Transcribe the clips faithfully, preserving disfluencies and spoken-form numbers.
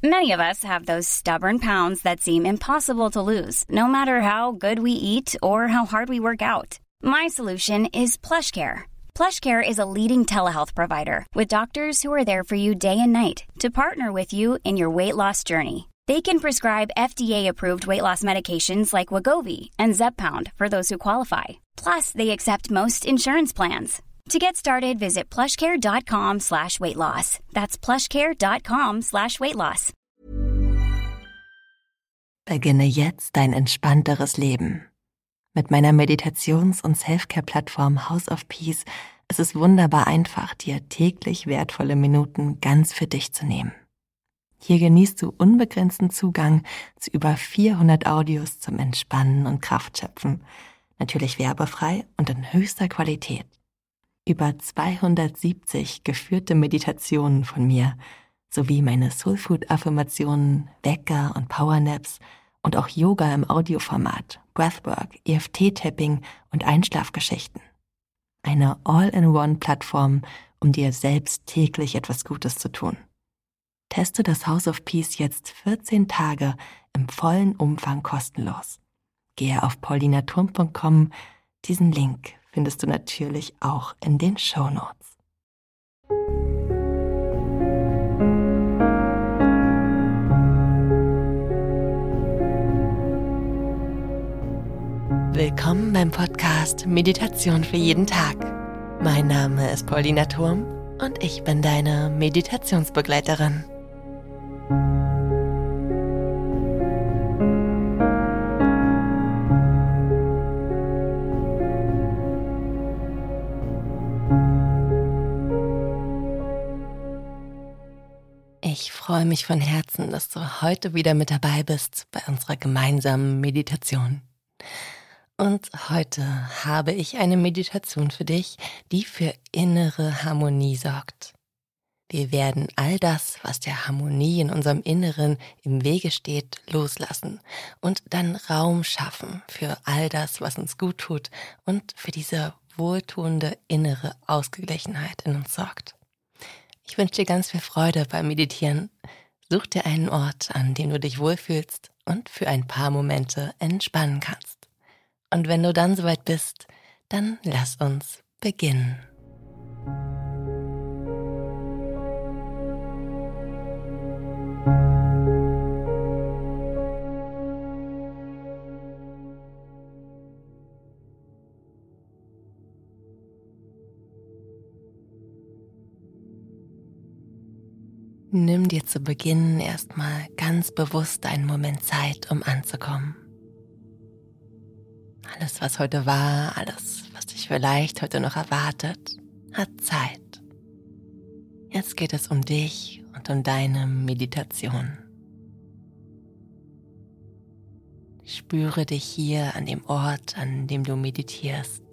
Many of us have those stubborn pounds that seem impossible to lose, no matter how good we eat or how hard we work out. My solution is PlushCare. PlushCare is a leading telehealth provider with doctors who are there for you day and night to partner with you in your weight loss journey. They can prescribe F D A-approved weight loss medications like Wegovy and Zepbound for those who qualify. Plus, they accept most insurance plans. To get started, visit plushcare.com slash weight loss. That's plushcare.com slash weight loss. Beginne jetzt dein entspannteres Leben. Mit meiner Meditations- und Selfcare-Plattform House of Peace ist es wunderbar einfach, dir täglich wertvolle Minuten ganz für dich zu nehmen. Hier genießt du unbegrenzten Zugang zu über vierhundert Audios zum Entspannen und Kraftschöpfen. Natürlich werbefrei und in höchster Qualität. Über zweihundertsiebzig geführte Meditationen von mir, sowie meine Soulfood-Affirmationen, Wecker und Powernaps und auch Yoga im Audioformat, Breathwork, E F T-Tapping und Einschlafgeschichten. Eine All-in-One-Plattform, um dir selbst täglich etwas Gutes zu tun. Teste das House of Peace jetzt vierzehn Tage im vollen Umfang kostenlos. Gehe auf paulinaturm punkt com, diesen Link findest du natürlich auch in den Shownotes. Willkommen beim Podcast Meditation für jeden Tag. Mein Name ist Paulina Turm und ich bin deine Meditationsbegleiterin. Ich freue mich von Herzen, dass du heute wieder mit dabei bist bei unserer gemeinsamen Meditation. Und heute habe ich eine Meditation für dich, die für innere Harmonie sorgt. Wir werden all das, was der Harmonie in unserem Inneren im Wege steht, loslassen und dann Raum schaffen für all das, was uns gut tut und für diese wohltuende innere Ausgeglichenheit in uns sorgt. Ich wünsche dir ganz viel Freude beim Meditieren. Such dir einen Ort, an dem du dich wohlfühlst und für ein paar Momente entspannen kannst. Und wenn du dann soweit bist, dann lass uns beginnen. Nimm dir zu Beginn erstmal ganz bewusst einen Moment Zeit, um anzukommen. Alles, was heute war, alles, was dich vielleicht heute noch erwartet, hat Zeit. Jetzt geht es um dich und um deine Meditation. Spüre dich hier an dem Ort, an dem du meditierst.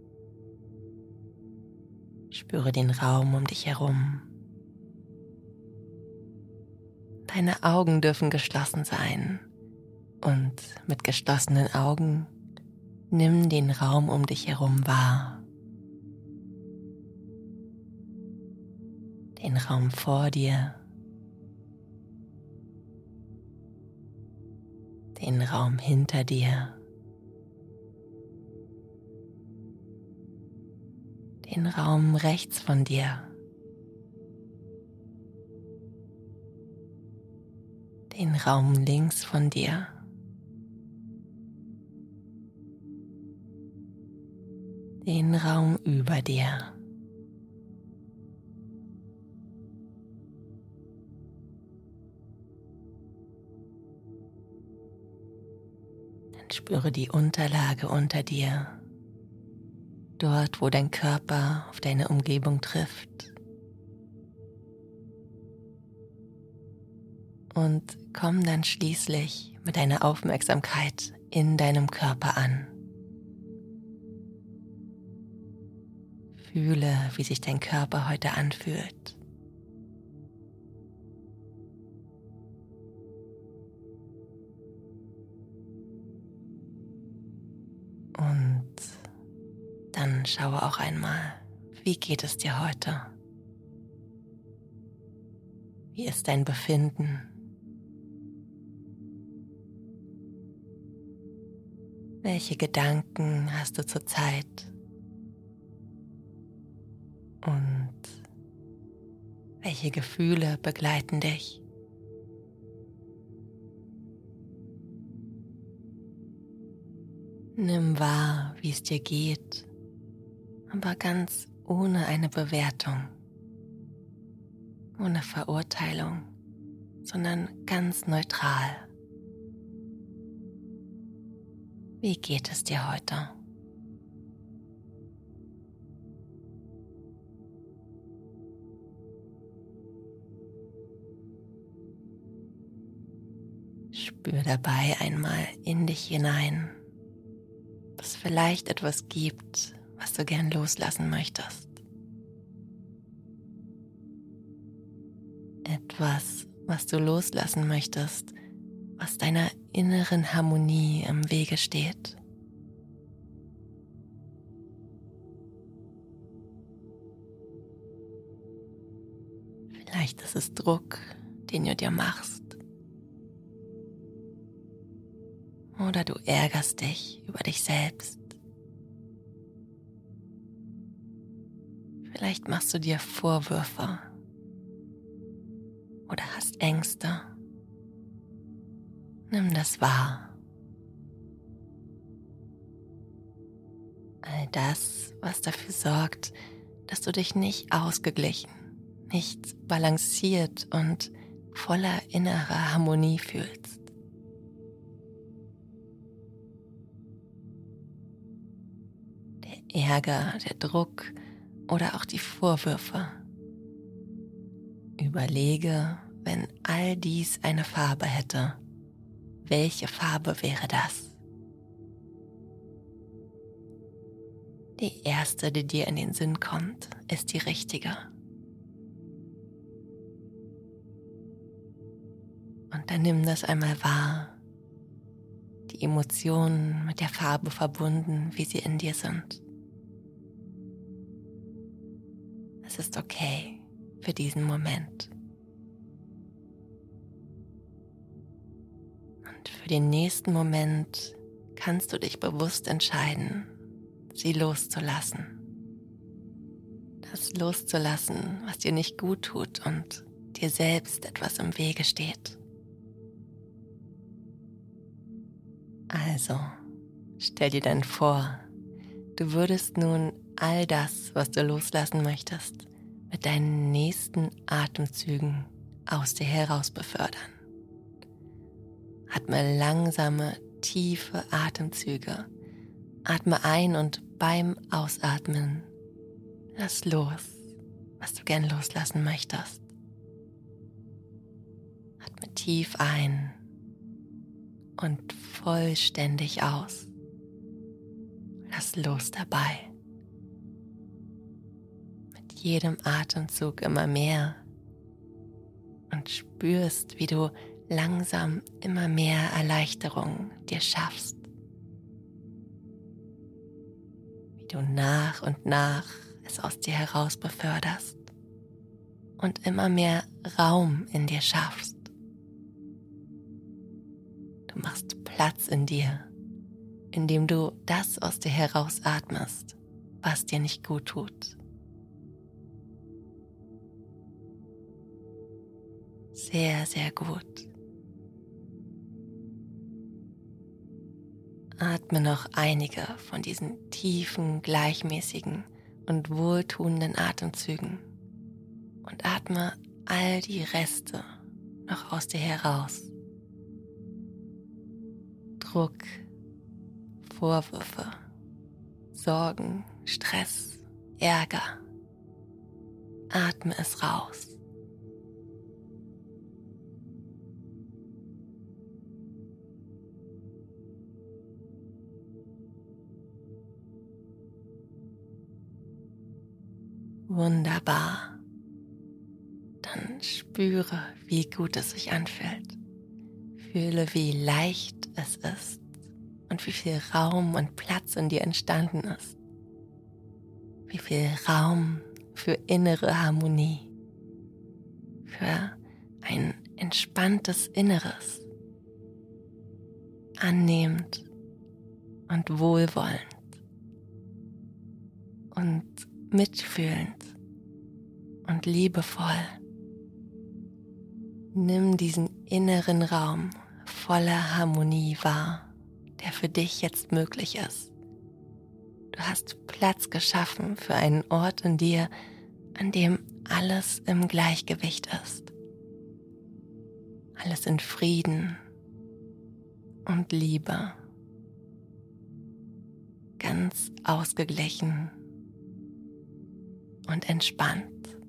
Spüre den Raum um dich herum. Deine Augen dürfen geschlossen sein und mit geschlossenen Augen nimm den Raum um dich herum wahr. Den Raum vor dir, den Raum hinter dir, den Raum rechts von dir. Den Raum links von dir. Den Raum über dir. Dann spüre die Unterlage unter dir. Dort, wo dein Körper auf deine Umgebung trifft. Und komm dann schließlich mit deiner Aufmerksamkeit in deinem Körper an. Fühle, wie sich dein Körper heute anfühlt. Und dann schaue auch einmal, wie geht es dir heute? Wie ist dein Befinden? Welche Gedanken hast du zurzeit? Und welche Gefühle begleiten dich? Nimm wahr, wie es dir geht, aber ganz ohne eine Bewertung, ohne Verurteilung, sondern ganz neutral. Wie geht es dir heute? Spür dabei einmal in dich hinein, ob es vielleicht etwas gibt, was du gern loslassen möchtest. Etwas, was du loslassen möchtest, was deiner inneren Harmonie im Wege steht. Vielleicht ist es Druck, den du dir machst. Oder du ärgerst dich über dich selbst. Vielleicht machst du dir Vorwürfe oder hast Ängste. Nimm das wahr. All das, was dafür sorgt, dass du dich nicht ausgeglichen, nicht balanciert und voller innerer Harmonie fühlst. Der Ärger, der Druck oder auch die Vorwürfe. Überlege, wenn all dies eine Farbe hätte, welche Farbe wäre das? Die erste, die dir in den Sinn kommt, ist die richtige. Und dann nimm das einmal wahr, die Emotionen mit der Farbe verbunden, wie sie in dir sind. Es ist okay für diesen Moment. Und für den nächsten Moment kannst du dich bewusst entscheiden, sie loszulassen. Das loszulassen, was dir nicht gut tut und dir selbst etwas im Wege steht. Also, stell dir dann vor, du würdest nun all das, was du loslassen möchtest, mit deinen nächsten Atemzügen aus dir heraus befördern. Atme langsame, tiefe Atemzüge. Atme ein und beim Ausatmen lass los, was du gern loslassen möchtest. Atme tief ein und vollständig aus. Lass los dabei. Mit jedem Atemzug immer mehr und spürst, wie du langsam immer mehr Erleichterung dir schaffst. Wie du nach und nach es aus dir heraus beförderst und immer mehr Raum in dir schaffst. Du machst Platz in dir, indem du das aus dir heraus atmest, was dir nicht gut tut. Sehr, sehr gut. Atme noch einige von diesen tiefen, gleichmäßigen und wohltuenden Atemzügen und atme all die Reste noch aus dir heraus. Druck, Vorwürfe, Sorgen, Stress, Ärger. Atme es raus. Wunderbar. Dann spüre, wie gut es sich anfühlt. Fühle, wie leicht es ist und wie viel Raum und Platz in dir entstanden ist. Wie viel Raum für innere Harmonie, für ein entspanntes Inneres, annehmend und wohlwollend und mitfühlend und liebevoll. Nimm diesen inneren Raum voller Harmonie wahr, der für dich jetzt möglich ist. Du hast Platz geschaffen für einen Ort in dir, an dem alles im Gleichgewicht ist. Alles in Frieden und Liebe. Ganz ausgeglichen und entspannt.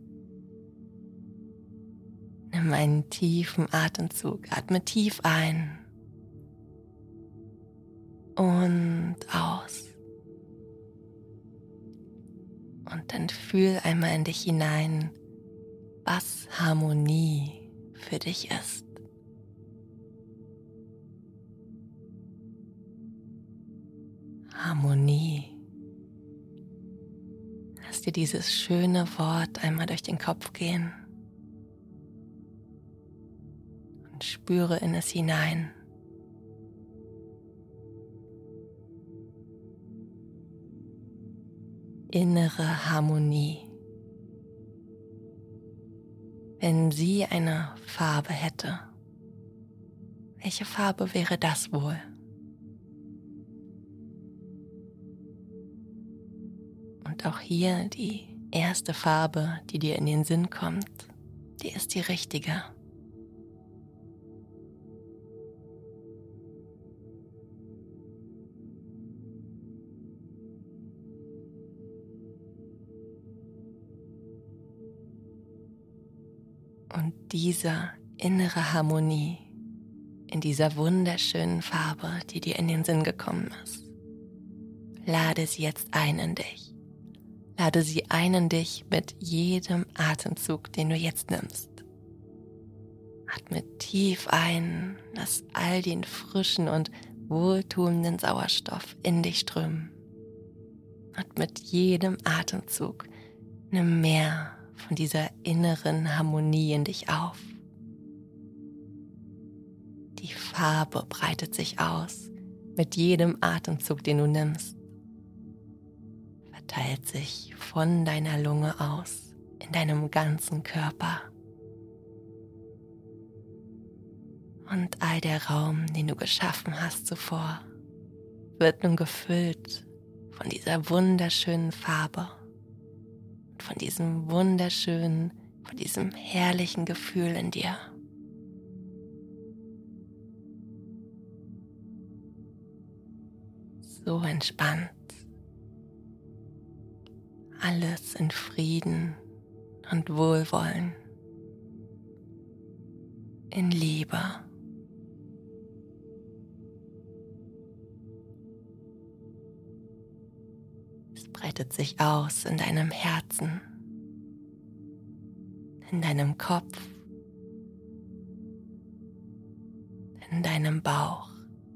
Nimm einen tiefen Atemzug, atme tief ein und aus. Und dann fühl einmal in dich hinein, was Harmonie für dich ist. Harmonie. Lass dir dieses schöne Wort einmal durch den Kopf gehen und spüre in es hinein. Innere Harmonie. Wenn sie eine Farbe hätte, welche Farbe wäre das wohl? Und auch hier die erste Farbe, die dir in den Sinn kommt, die ist die richtige. Und diese innere Harmonie in dieser wunderschönen Farbe, die dir in den Sinn gekommen ist, lade sie jetzt ein in dich. Lade sie ein in dich mit jedem Atemzug, den du jetzt nimmst. Atme tief ein, lass all den frischen und wohltuenden Sauerstoff in dich strömen. Und mit jedem Atemzug nimm mehr von dieser inneren Harmonie in dich auf. Die Farbe breitet sich aus mit jedem Atemzug, den du nimmst. Verteilt sich von deiner Lunge aus in deinem ganzen Körper. Und all der Raum, den du geschaffen hast zuvor, wird nun gefüllt von dieser wunderschönen Farbe. Von diesem wunderschönen, von diesem herrlichen Gefühl in dir. So entspannt. Alles in Frieden und Wohlwollen. In Liebe. Breitet sich aus in deinem Herzen, in deinem Kopf, in deinem Bauch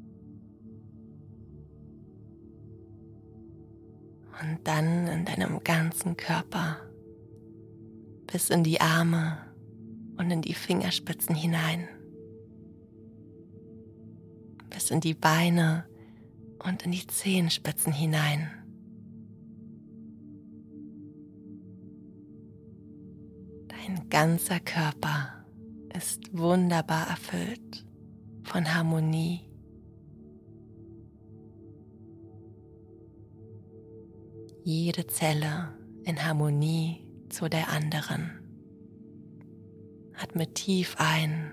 und dann in deinem ganzen Körper bis in die Arme und in die Fingerspitzen hinein, bis in die Beine und in die Zehenspitzen hinein. Dein ganzer Körper ist wunderbar erfüllt von Harmonie. Jede Zelle in Harmonie zu der anderen. Atme tief ein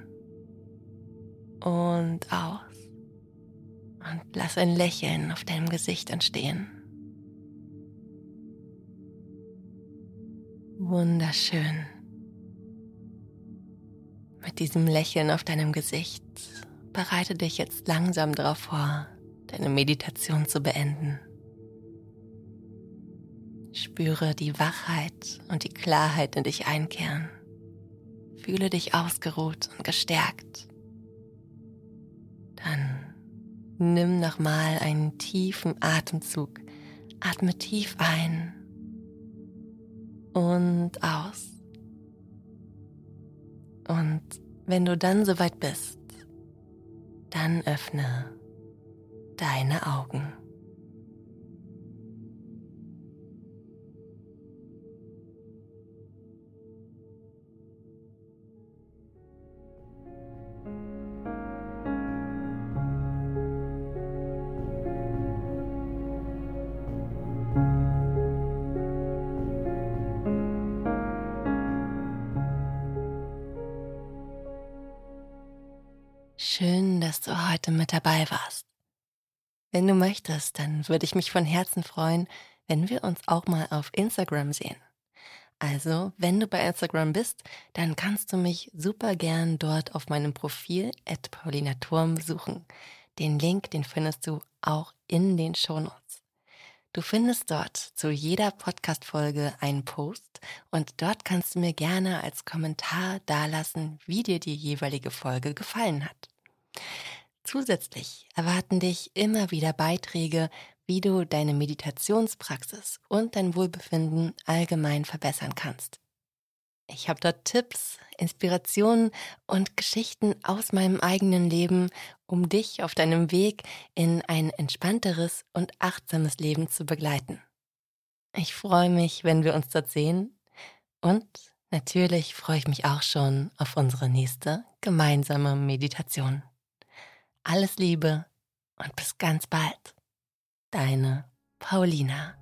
und aus und lass ein Lächeln auf deinem Gesicht entstehen. Wunderschön. Mit diesem Lächeln auf deinem Gesicht bereite dich jetzt langsam darauf vor, deine Meditation zu beenden. Spüre die Wachheit und die Klarheit in dich einkehren. Fühle dich ausgeruht und gestärkt. Dann nimm nochmal einen tiefen Atemzug. Atme tief ein und aus. Und wenn du dann soweit bist, dann öffne deine Augen. Schön, dass du heute mit dabei warst. Wenn du möchtest, dann würde ich mich von Herzen freuen, wenn wir uns auch mal auf Instagram sehen. Also, wenn du bei Instagram bist, dann kannst du mich super gern dort auf meinem Profil at paulina turm besuchen. Den Link, den findest du auch in den Shownotes. Du findest dort zu jeder Podcast-Folge einen Post und dort kannst du mir gerne als Kommentar dalassen, wie dir die jeweilige Folge gefallen hat. Zusätzlich erwarten dich immer wieder Beiträge, wie du deine Meditationspraxis und dein Wohlbefinden allgemein verbessern kannst. Ich habe dort Tipps, Inspirationen und Geschichten aus meinem eigenen Leben, um dich auf deinem Weg in ein entspannteres und achtsames Leben zu begleiten. Ich freue mich, wenn wir uns dort sehen und natürlich freue ich mich auch schon auf unsere nächste gemeinsame Meditation. Alles Liebe und bis ganz bald. Deine Paulina.